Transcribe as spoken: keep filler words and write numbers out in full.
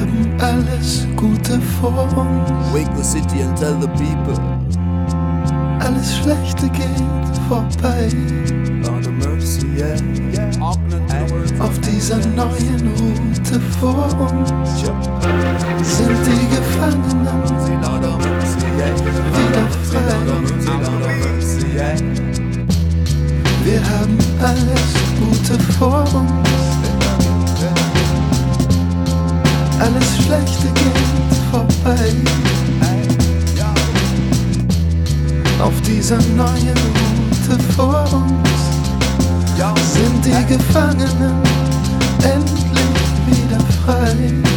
haben alles Gute vor uns. Wake the city and tell the people. Alles Schlechte geht vorbei. Lord of mercy, yeah, yeah. Auf dieser neuen Route vor uns sind die Gefangenen wieder frei. Wir haben alles Gute vor uns. Alles Schlechte geht vorbei. Auf dieser neuen Route vor uns sind die Gefangenen endlich wieder frei.